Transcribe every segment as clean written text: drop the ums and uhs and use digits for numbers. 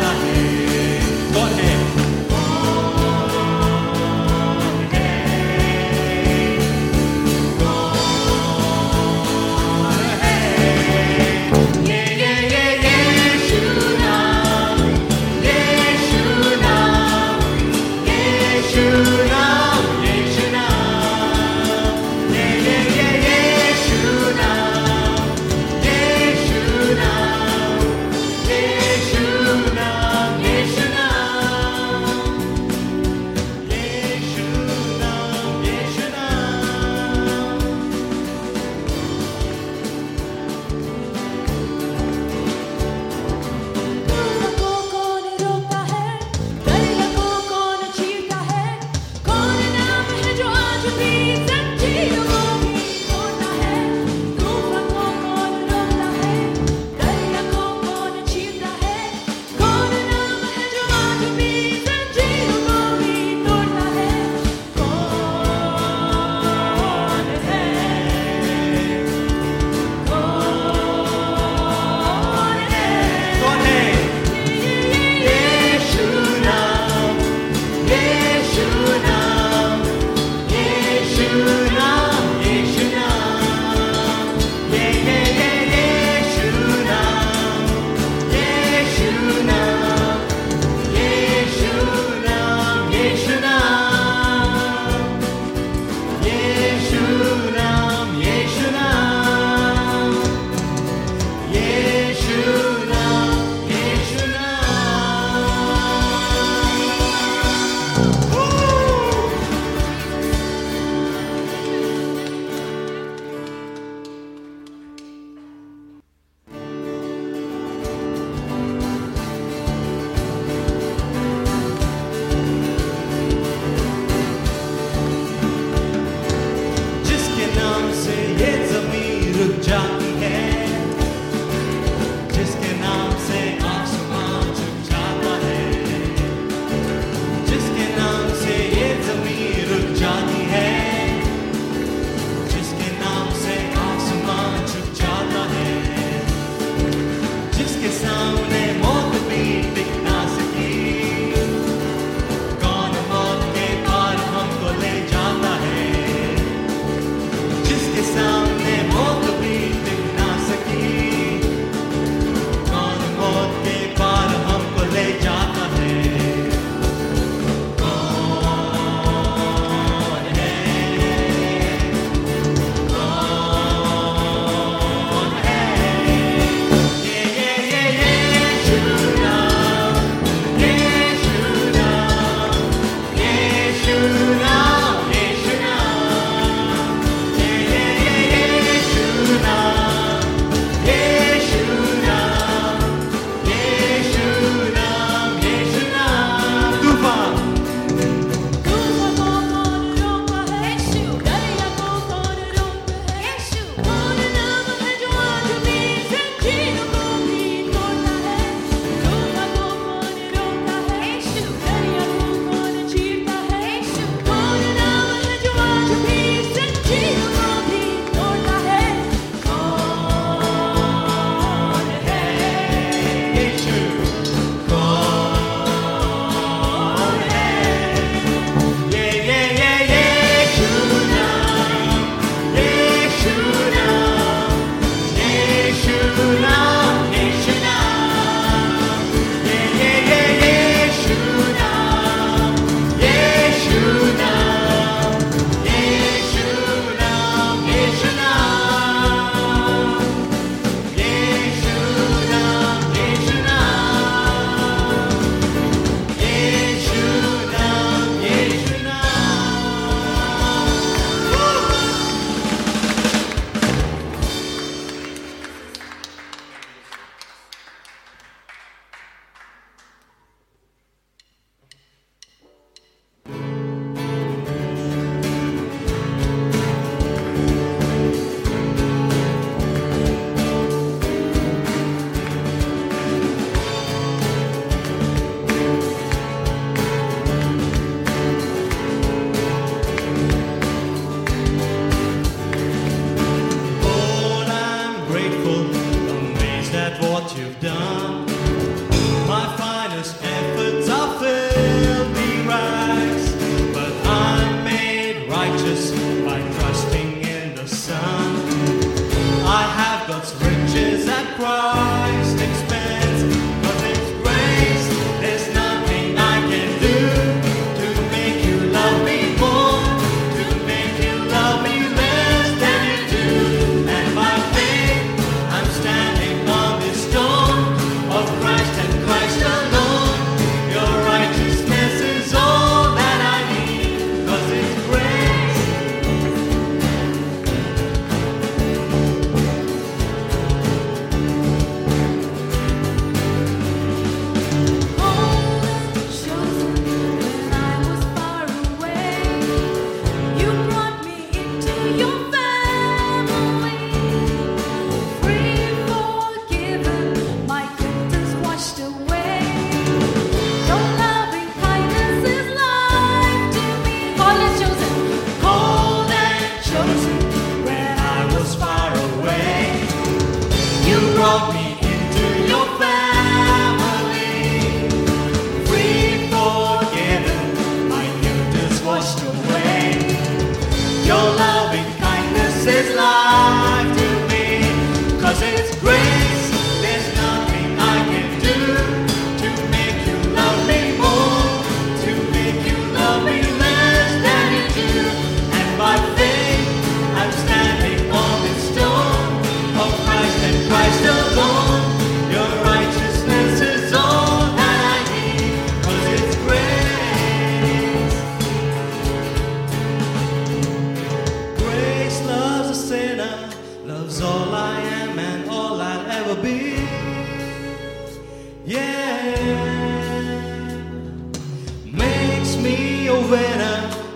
जाता है। कौन है? जिसके नाम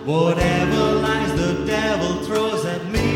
whatever lies the devil throws at me.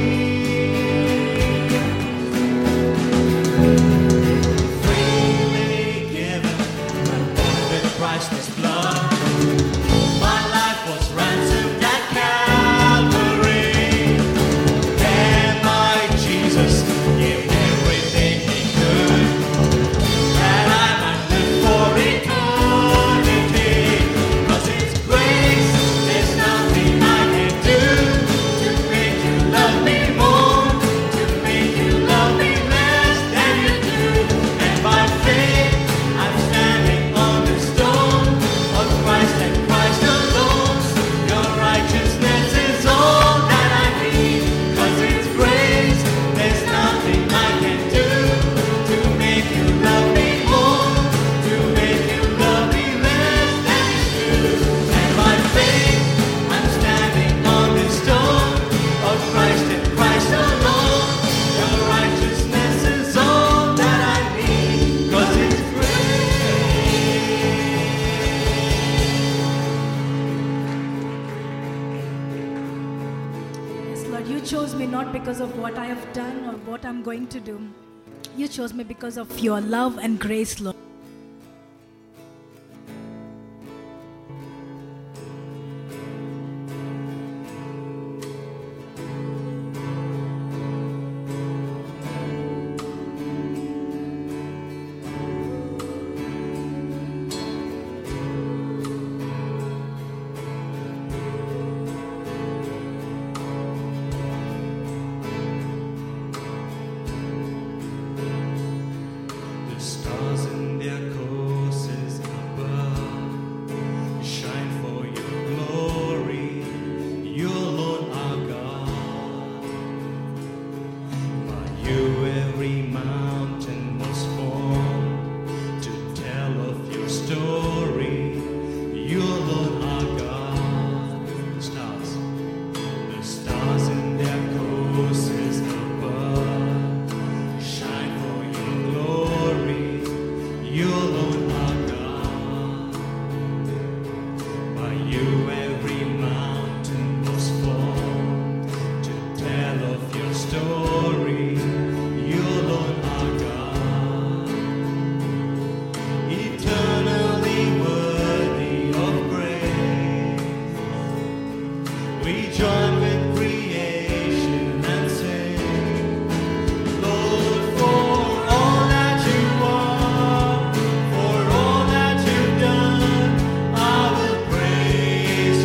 Freely given, bought with priceless blood. My life was ransomed at Calvary. And my Jesus gave everything he could, that I might live for eternity. 'Cause it's grace, there's nothing I can do to make you love me more, to make you love me less than you do. And by faith, I'm standing on the stone of Christ and Christ alone. Your righteousness is all that I need. 'Cause it's grace, there's nothing I can do to make you love me more, to make you love me less than you do. And by faith, I'm standing on the stone of Christ and Christ alone. Your righteousness is all that I need. 'Cause it's grace. Yes, Lord, you chose me not because of what I have done or what I'm going to do. You chose me because of your love and grace, Lord. The stars in their courses above shine for your glory. You alone are God. By you every mountain was formed to tell of your story. You alone are God. The stars in their courses above shine for your glory. You alone are God. By you every mountain was formed to tell of your story. You alone are God. Eternally worthy of praise. We join with creation and sing, Lord, for all that you are, for all that you've done, I will praise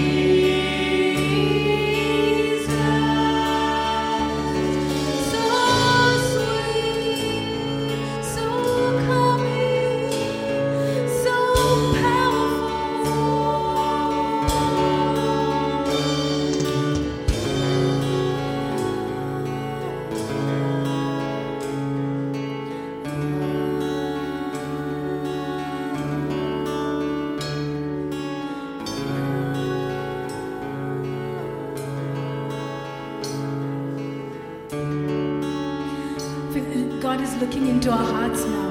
God is looking into our hearts now.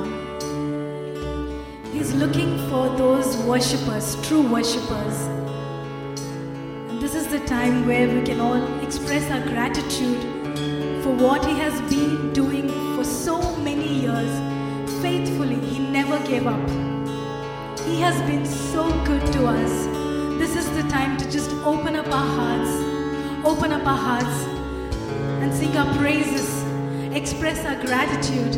He's looking for those worshippers, true worshippers. And this is the time where we can all express our gratitude for what He has been doing for so many years. Faithfully, He never gave up. He has been so good to us. This is the time to just open up our hearts and sing our praises, express our gratitude.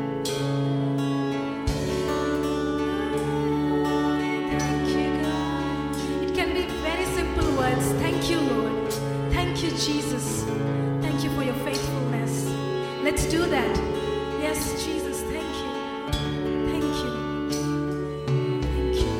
Thank you, God. It can be very simple words. Thank you, Lord. Thank you, Jesus. Thank you for your faithfulness. Let's do that. Yes, Jesus, thank you. Thank you. Thank you.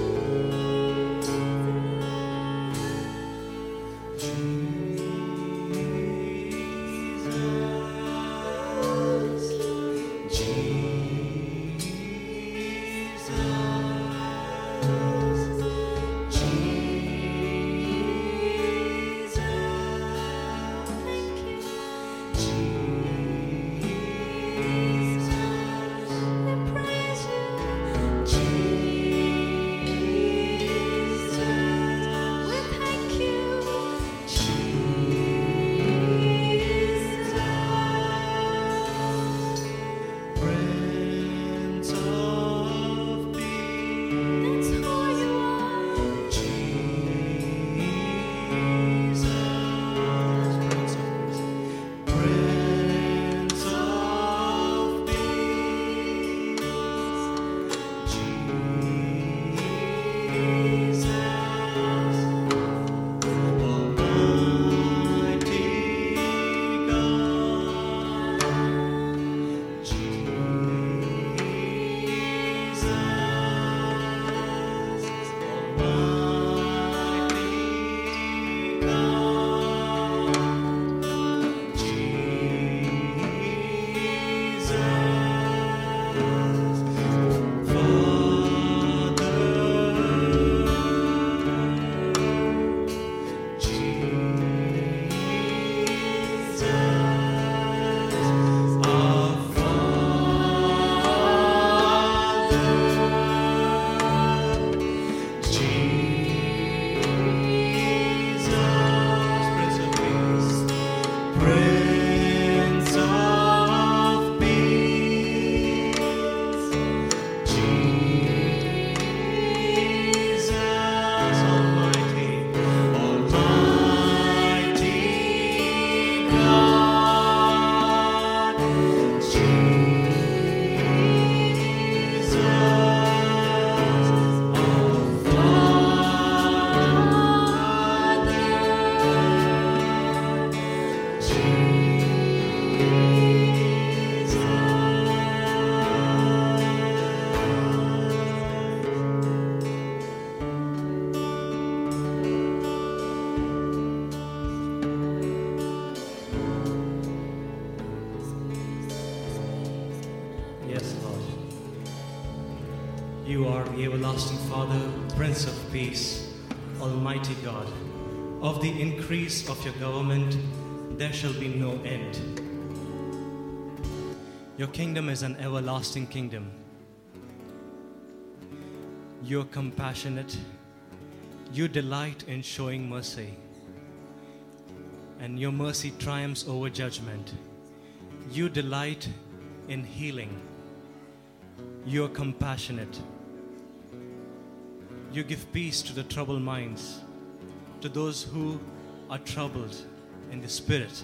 Prince of Peace, That's who you are. Jesus. Prince of Peace, Jesus. Almighty God, Jesus. Almighty God, Jesus. Prince of Peace, Jesus, Almighty God, Jesus, Yes, Lord. You are the everlasting Father, Prince of Peace, Almighty God. Of the increase of your government, there shall be no end. Your kingdom is an everlasting kingdom. You're compassionate. You delight in showing mercy. And your mercy triumphs over judgment. You delight in healing. You're compassionate. You give peace to the troubled minds, to those who are troubled in the spirit.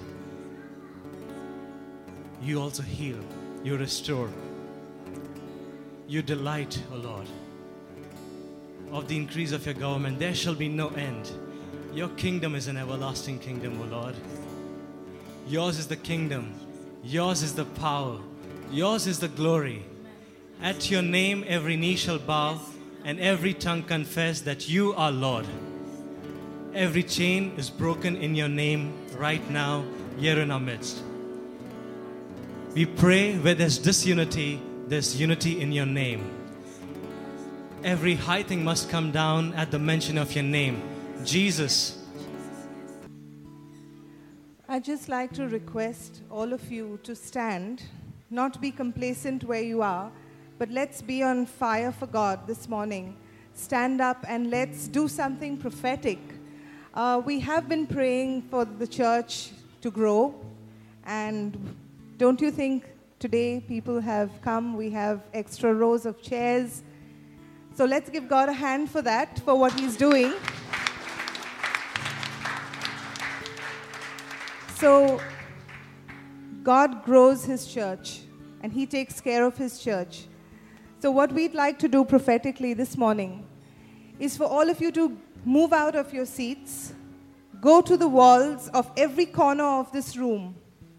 You also heal. You restore. You delight, O Lord. Of the increase of your government, there shall be no end. Your kingdom is an everlasting kingdom, O Lord. Yours is the kingdom. Yours is the power. Yours is the glory. At your name, every knee shall bow and every tongue confess that you are Lord. Every chain is broken in your name right now, here in our midst. We pray where there's disunity, there's unity in your name. Every high thing must come down at the mention of your name, Jesus. I'd just like to request all of you to stand, not be complacent where you are, but let's be on fire for God this morning. Stand up and let's do something prophetic. We have been praying for the church to grow, and don't you think today people have come? We have extra rows of chairs. So let's give God a hand for that, for what He's doing. So God grows His church and He takes care of His church. So what we'd like to do prophetically this morning is for all of you to move out of your seats, go to the walls of every corner of this room,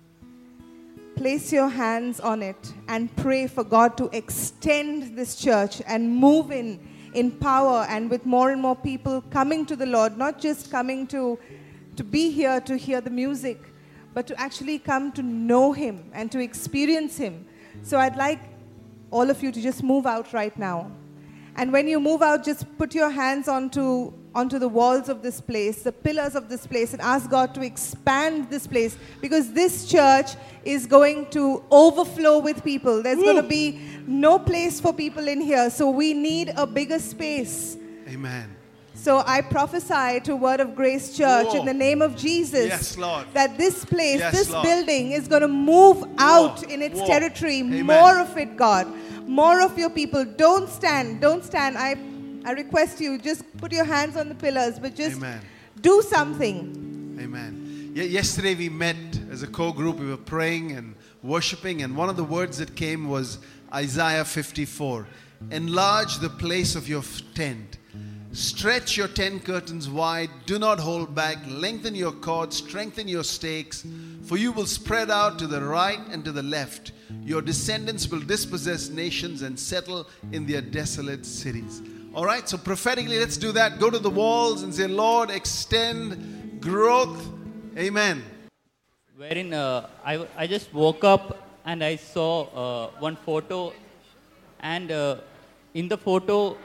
place your hands on it and pray for God to extend this church and move in power and with more and more people coming to the Lord, not just coming to be here to hear the music, but to actually come to know Him and to experience Him. So I'd like all of you to just move out right now. And when you move out, just put your hands onto the walls of this place, the pillars of this place, and ask God to expand this place, because this church is going to overflow with people. There's going to be no place for people in here, so we need a bigger space. Amen. So I prophesy to Word of Grace Church in the name of Jesus, Yes, Lord. that this place, Yes, this Lord. building is going to move out in its territory. Amen. More of it, God. More of your people. Don't stand. Don't stand. I request you, just put your hands on the pillars, but just Amen. do something. Amen. Yesterday we met as a co-group. We were praying and worshiping, and one of the words that came was Isaiah 54. Enlarge the place of your tent. Stretch your tent curtains wide. Do not hold back. Lengthen your cords. Strengthen your stakes. For you will spread out to the right and to the left. Your descendants will dispossess nations and settle in their desolate cities. All right, so prophetically, let's do that. Go to the walls and say, Lord, extend growth. Amen. Wherein I just woke up and I saw one photo, and in the photo,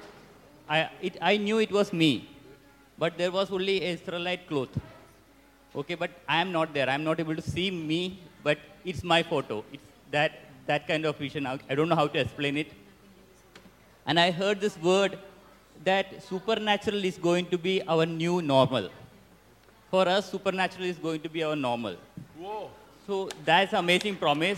I knew it was me, but there was only a Israelite cloth. Okay, but I am not there. I am not able to see me, but it's my photo. It's that kind of vision. I don't know how to explain it. And I heard this word that supernatural is going to be our new normal. For us, supernatural is going to be our normal. Whoa. So that's an amazing promise.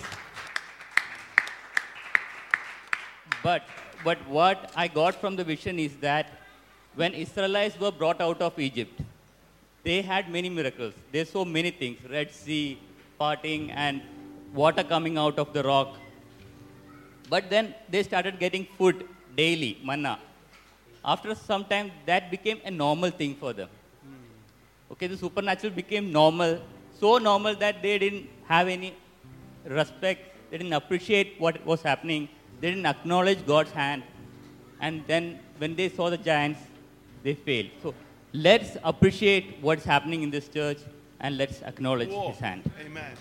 But what I got from the vision is that when Israelites were brought out of Egypt, they had many miracles. They saw many things, Red Sea, parting, and water coming out of the rock. But then they started getting food daily, manna. After some time, that became a normal thing for them. Okay, the supernatural became normal, so normal that they didn't have any respect, they didn't appreciate what was happening, they didn't acknowledge God's hand. And then when they saw the giants, they failed. So let's appreciate what's happening in this church and let's acknowledge His hand. Amen.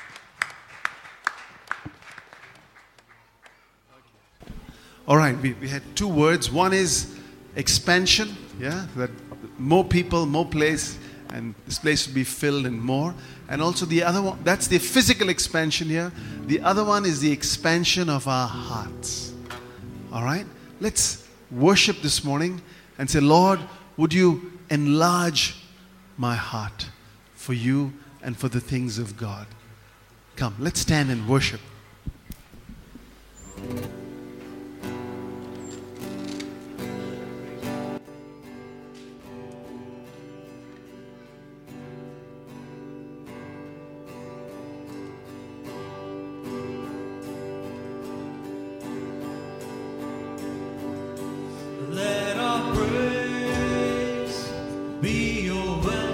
All right, we had two words. One is expansion, that more people, more place, and this place will be filled and more. And also the other one, that's the physical expansion here. The other one is the expansion of our hearts. All right, let's worship this morning and say, Lord, would you enlarge my heart for you and for the things of God. Come, let's stand and worship. Let our praise be your weapon.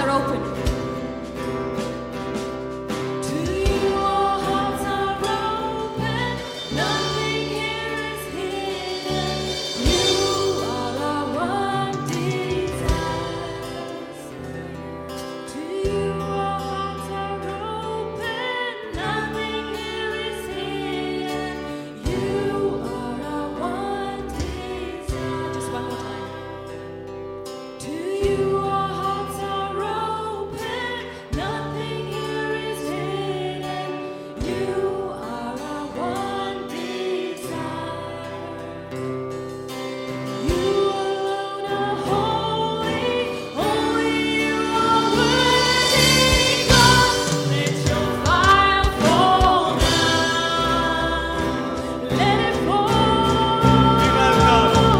are open. To you our hearts are open. Nothing here is hidden. You are our one desire. To you our hearts are open. Nothing here is hidden. You are our one desire. Just one more time. To you our hearts are open. Nothing here is hidden. You are our one desire. You alone are holy. Only you are worthy. God, let your fire fall down. Let it fall. We welcome.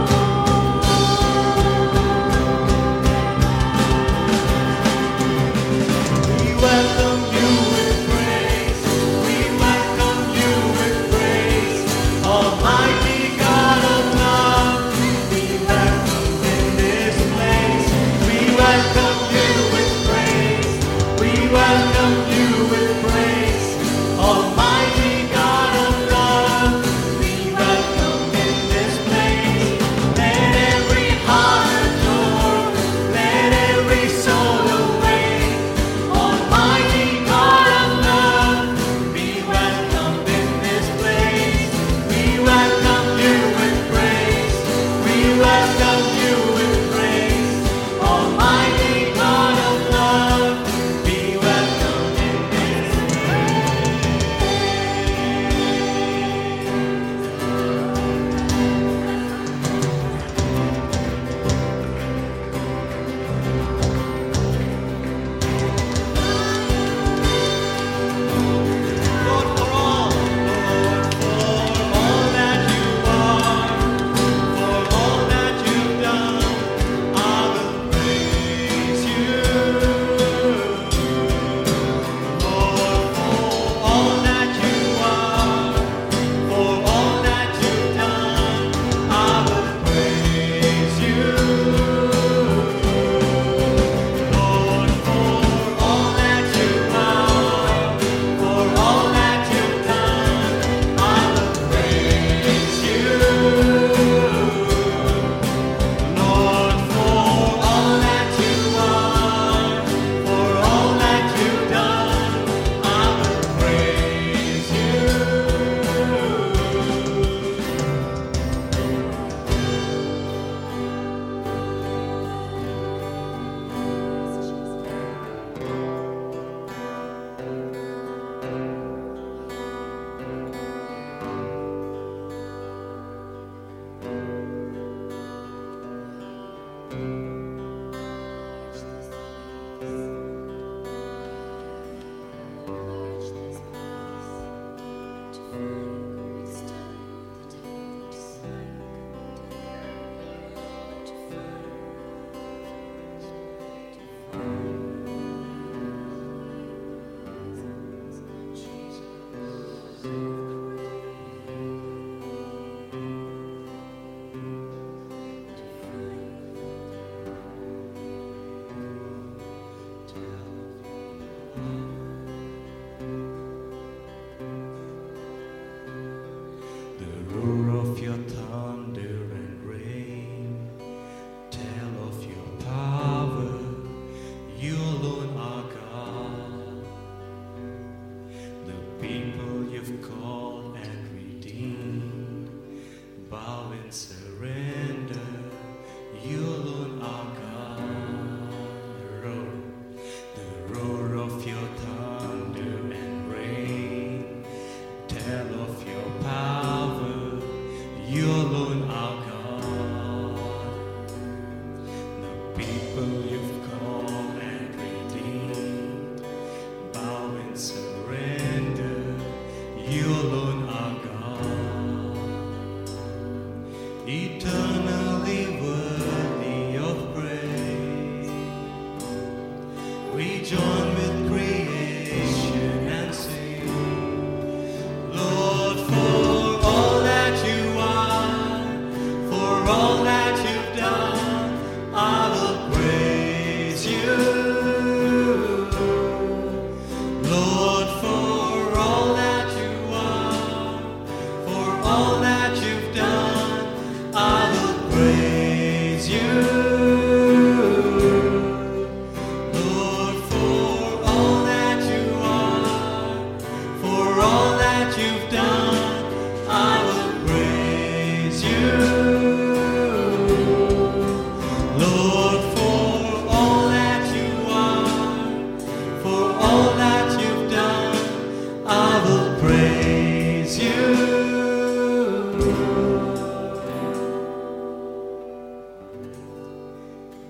We welcome you with praise. We welcome you with praise. Almighty God of love, we welcome in this place. We welcome you with praise. We welcome you with praise. Almighty God of love, we welcome in this place. Let every heart adore. Let every soul awake. Almighty God of love, be welcomed in this place. We welcome you with praise. We welcome you with praise. Almighty God of love, be welcomed in this Lord, for all that you are, for all that you've done, I will praise you. Lord, for all that you are, for all that you've done, I will praise you. Lord, for all that you are, for all that you've done, I will praise you. Lord, for all that you are, for all that you've done, I will praise you. The roar of your thunder and rain, tell of your power, you alone are God. The people you've called and redeemed, bow in surrender, you alone are God. The roar of your thunder and rain, tell of your power, you alone are God. The people you've called and redeemed, bow in surrender, you alone are God. Eternally worthy of praise, we join